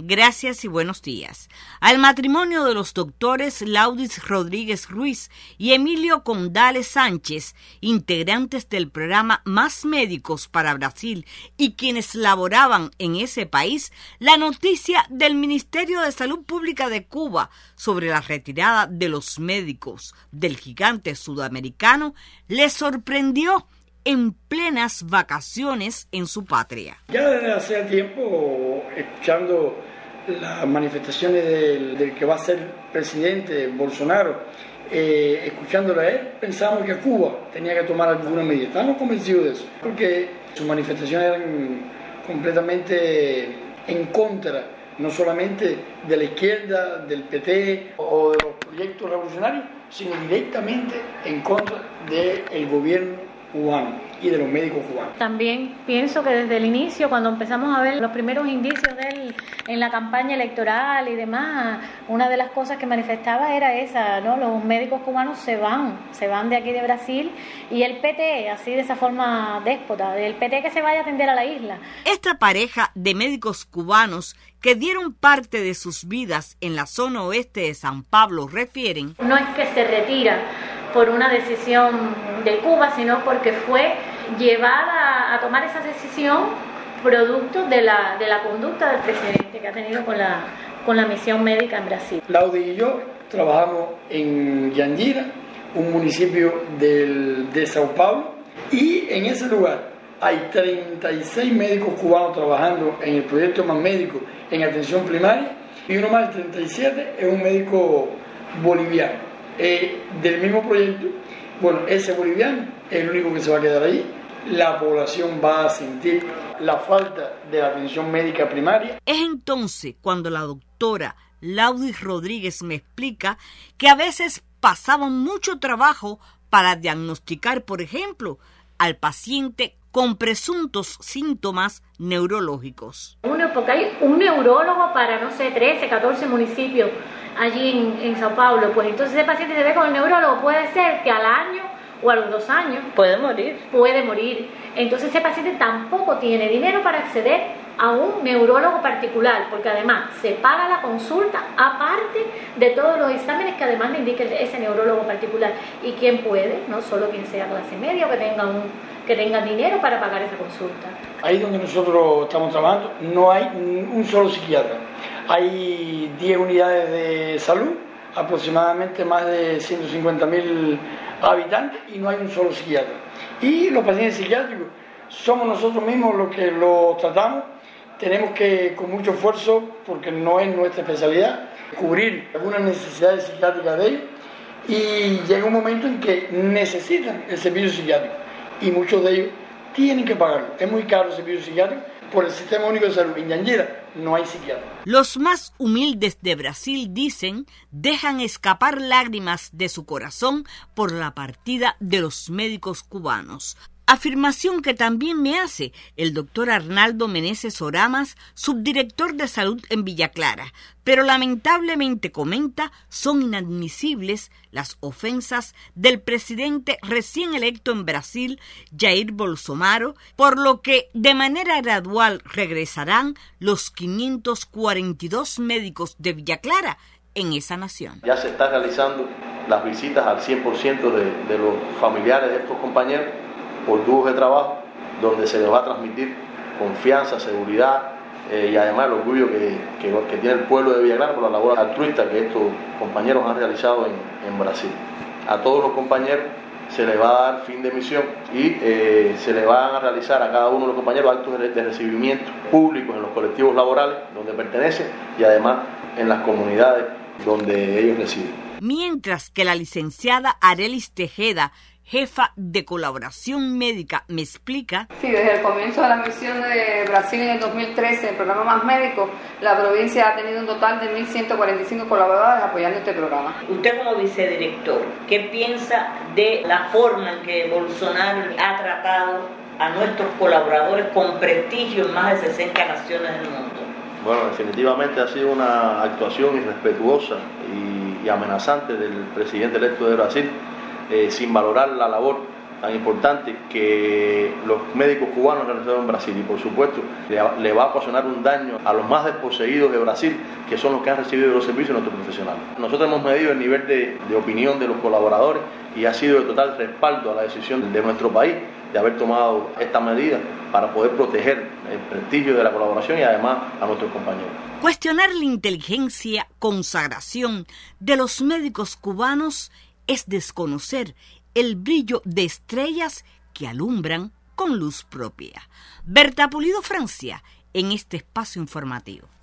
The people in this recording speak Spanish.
Gracias y buenos días. Al matrimonio de los doctores Laudis Rodríguez Ruiz y Emilio Condales Sánchez, integrantes del programa Más Médicos para Brasil y quienes laboraban en ese país, la noticia del Ministerio de Salud Pública de Cuba sobre la retirada de los médicos del gigante sudamericano les sorprendió en plenas vacaciones en su patria. Ya desde hace tiempo, escuchando las manifestaciones del que va a ser presidente, Bolsonaro, escuchándolo a él, pensamos que Cuba tenía que tomar alguna medida. Estamos convencidos de eso, porque sus manifestaciones eran completamente en contra, no solamente de la izquierda, del PT o de los proyectos revolucionarios, sino directamente en contra del gobierno cubano y de los médicos cubanos. También pienso que desde el inicio, cuando empezamos a ver los primeros indicios de él en la campaña electoral y demás, una de las cosas que manifestaba era esa, ¿no? Los médicos cubanos se van de aquí de Brasil, y el PT, así de esa forma déspota, del PT que se vaya a atender a la isla. Esta pareja de médicos cubanos que dieron parte de sus vidas en la zona oeste de San Pablo refieren: no es que se retira por una decisión de Cuba, sino porque fue llevada a tomar esa decisión producto de la conducta del presidente que ha tenido con la misión médica en Brasil. Laudi y yo trabajamos en Yandira, un municipio de Sao Paulo, y en ese lugar hay 36 médicos cubanos trabajando en el proyecto Más Médicos en atención primaria, y uno más, el 37, es un médico boliviano. Del mismo proyecto. Bueno, ese boliviano es el único que se va a quedar ahí. La población va a sentir la falta de la atención médica primaria. Es entonces cuando la doctora Laudis Rodríguez me explica que a veces pasaban mucho trabajo para diagnosticar, por ejemplo, al paciente con presuntos síntomas neurológicos. Porque hay un neurólogo para, 13, 14 municipios allí en Sao Paulo, pues entonces ese paciente se ve con el neurólogo, puede ser que al año o a los 2 años puede morir. Entonces ese paciente tampoco tiene dinero para acceder a un neurólogo particular, porque además se paga la consulta aparte de todos los exámenes que además le indique ese neurólogo particular. ¿Y quién puede? No solo quien sea clase media o que tenga dinero para pagar esa consulta. Ahí donde nosotros estamos trabajando no hay un solo psiquiatra. Hay 10 unidades de salud, aproximadamente más de 150.000 habitantes, y no hay un solo psiquiatra. Y los pacientes psiquiátricos somos nosotros mismos los que los tratamos. Tenemos que, con mucho esfuerzo, porque no es nuestra especialidad, cubrir algunas necesidades psiquiátricas de ellos, y llega un momento en que necesitan el servicio psiquiátrico, y muchos de ellos tienen que pagarlo. Es muy caro el servicio psiquiátrico por el Sistema Único de Salud. En Yandira no hay psiquiatra. Los más humildes de Brasil, dicen, dejan escapar lágrimas de su corazón por la partida de los médicos cubanos. Afirmación que también me hace el doctor Arnaldo Meneses Oramas, subdirector de salud en Villa Clara, pero lamentablemente, comenta, son inadmisibles las ofensas del presidente recién electo en Brasil, Jair Bolsonaro, por lo que de manera gradual regresarán los 542 médicos de Villa Clara en esa nación. Ya se está realizando las visitas al 100% de los familiares de estos compañeros por grupos de trabajo, donde se les va a transmitir confianza, seguridad y además el orgullo que tiene el pueblo de Villa Clara por la labor altruista que estos compañeros han realizado en Brasil. A todos los compañeros se les va a dar fin de misión y se les van a realizar a cada uno de los compañeros actos de recibimiento públicos en los colectivos laborales donde pertenecen y además en las comunidades donde ellos residen. Mientras que la licenciada Arelis Tejeda, jefa de colaboración médica, me explica. Sí, desde el comienzo de la misión de Brasil en el 2013, el programa Más Médicos, la provincia ha tenido un total de 1.145 colaboradores apoyando este programa. Usted como vicedirector, ¿qué piensa de la forma en que Bolsonaro ha tratado a nuestros colaboradores con prestigio en más de 60 naciones del mundo? Bueno, definitivamente ha sido una actuación irrespetuosa y amenazante del presidente electo de Brasil, sin valorar la labor tan importante que los médicos cubanos realizaron en Brasil, y por supuesto le va a ocasionar un daño a los más desposeídos de Brasil, que son los que han recibido los servicios de nuestros profesionales. Nosotros hemos medido el nivel de opinión de los colaboradores y ha sido de total respaldo a la decisión de nuestro país de haber tomado esta medida para poder proteger el prestigio de la colaboración y además a nuestros compañeros. Cuestionar la inteligencia, consagración de los médicos cubanos es desconocer el brillo de estrellas que alumbran con luz propia. Berta Pulido, Francia, en este espacio informativo.